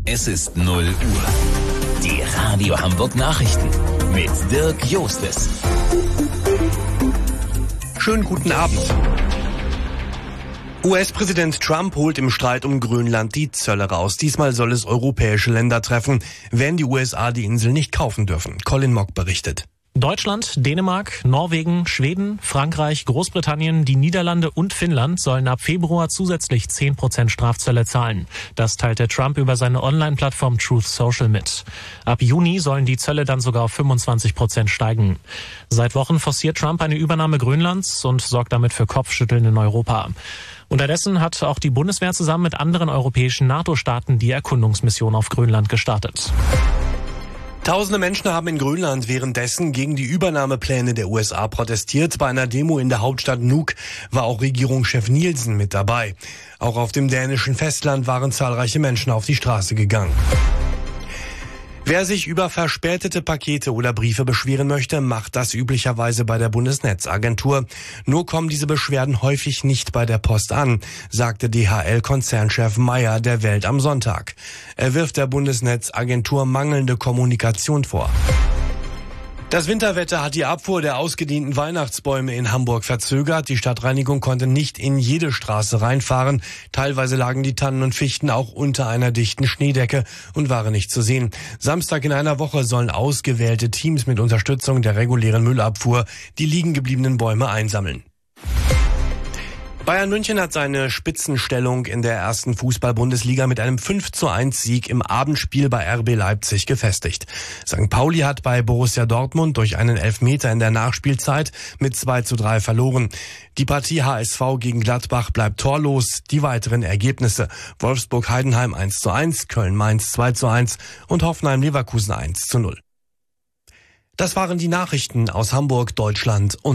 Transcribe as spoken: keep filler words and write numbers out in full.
Es ist null Uhr. Die Radio Hamburg Nachrichten mit Dirk Jostes. Schönen guten Abend. U S-Präsident Trump holt im Streit um Grönland die Zölle raus. Diesmal soll es europäische Länder treffen, wenn die U S A die Insel nicht kaufen dürfen. Colin Mock berichtet. Deutschland, Dänemark, Norwegen, Schweden, Frankreich, Großbritannien, die Niederlande und Finnland sollen ab Februar zusätzlich zehn Prozent Strafzölle zahlen. Das teilte Trump über seine Online-Plattform Truth Social mit. Ab Juni sollen die Zölle dann sogar auf fünfundzwanzig Prozent steigen. Seit Wochen forciert Trump eine Übernahme Grönlands und sorgt damit für Kopfschütteln in Europa. Unterdessen hat auch die Bundeswehr zusammen mit anderen europäischen NATO-Staaten die Erkundungsmission auf Grönland gestartet. Tausende Menschen haben in Grönland währenddessen gegen die Übernahmepläne der U S A protestiert. Bei einer Demo in der Hauptstadt Nuuk war auch Regierungschef Nielsen mit dabei. Auch auf dem dänischen Festland waren zahlreiche Menschen auf die Straße gegangen. Wer sich über verspätete Pakete oder Briefe beschweren möchte, macht das üblicherweise bei der Bundesnetzagentur. Nur kommen diese Beschwerden häufig nicht bei der Post an, sagte D H L-Konzernchef Meyer der Welt am Sonntag. Er wirft der Bundesnetzagentur mangelnde Kommunikation vor. Das Winterwetter hat die Abfuhr der ausgedienten Weihnachtsbäume in Hamburg verzögert. Die Stadtreinigung konnte nicht in jede Straße reinfahren. Teilweise lagen die Tannen und Fichten auch unter einer dichten Schneedecke und waren nicht zu sehen. Samstag in einer Woche sollen ausgewählte Teams mit Unterstützung der regulären Müllabfuhr die liegen gebliebenen Bäume einsammeln. Bayern München hat seine Spitzenstellung in der ersten Fußball-Bundesliga mit einem fünf zu eins Sieg im Abendspiel bei R B Leipzig gefestigt. Sankt Pauli hat bei Borussia Dortmund durch einen Elfmeter in der Nachspielzeit mit zwei zu drei verloren. Die Partie H S V gegen Gladbach bleibt torlos. Die weiteren Ergebnisse: Wolfsburg-Heidenheim eins zu eins, Köln-Mainz zwei zu eins und Hoffenheim-Leverkusen eins zu null. Das waren die Nachrichten aus Hamburg, Deutschland und